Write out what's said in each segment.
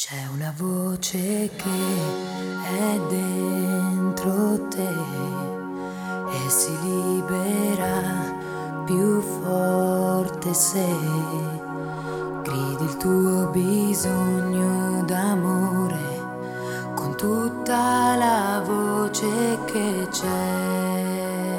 C'è una voce che è dentro te e si libera più forte se gridi il tuo bisogno d'amore con tutta la voce che c'è.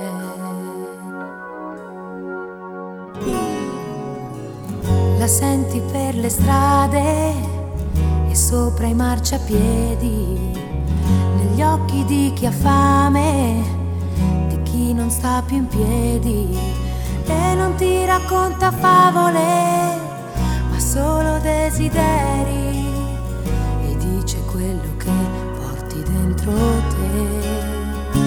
La senti per le strade e sopra i marciapiedi, negli occhi di chi ha fame, di chi non sta più in piedi e non ti racconta favole, ma solo desideri e dice quello che porti dentro te.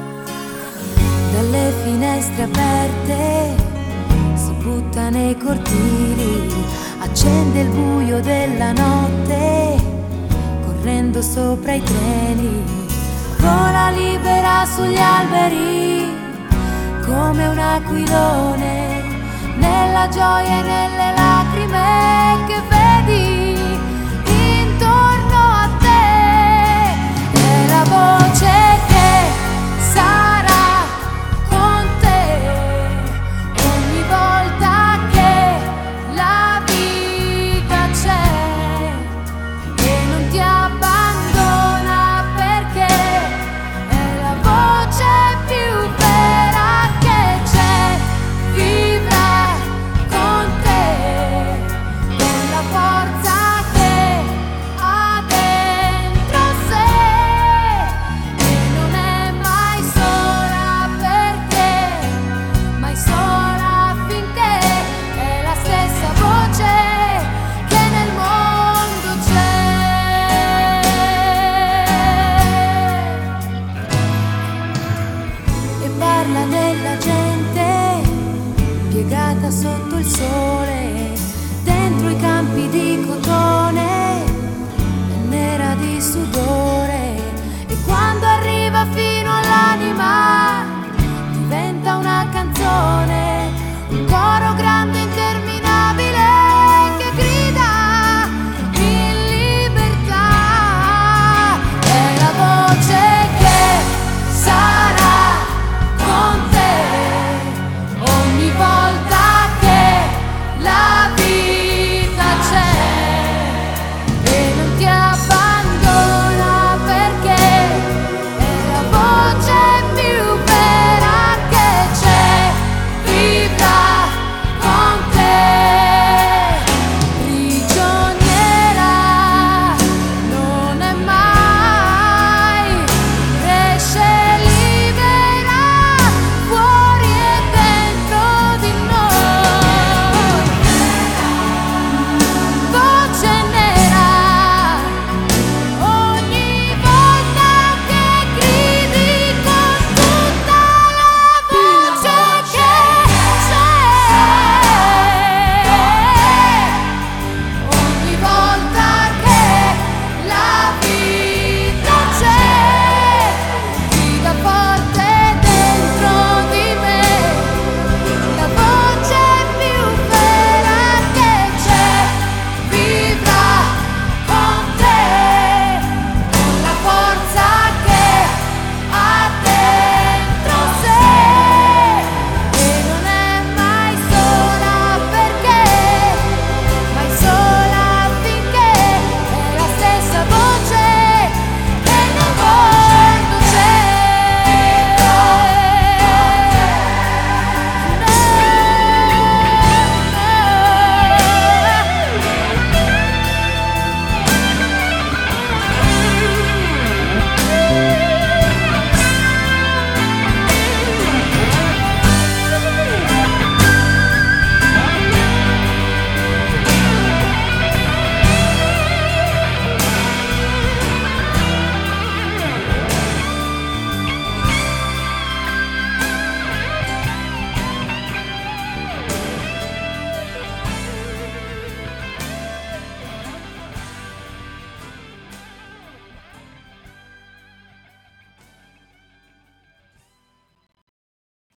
Dalle finestre aperte si butta nei cortili, accende il buio della notte, correndo sopra i treni, vola libera sugli alberi, come un aquilone, nella gioia e nelle lacrime che